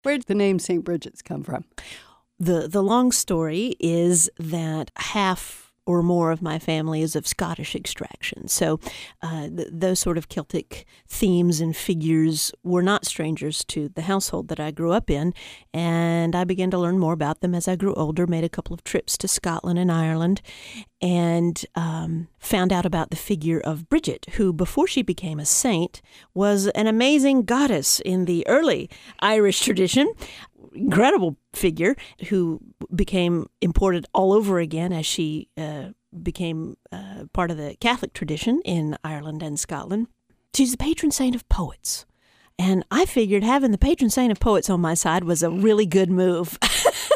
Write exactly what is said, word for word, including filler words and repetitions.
Where did the name Saint Bridget's come from? The, the long story is that half or more of my family is of Scottish extraction. So uh, th- those sort of Celtic themes and figures were not strangers to the household that I grew up in, and I began to learn more about them as I grew older, made a couple of trips to Scotland and Ireland, and um, found out about the figure of Bridget, who, before she became a saint, was an amazing goddess in the early Irish tradition. Incredible figure who became imported all over again as she uh, became uh, part of the Catholic tradition in Ireland and Scotland. She's the patron saint of poets. And I figured having the patron saint of poets on my side was a really good move.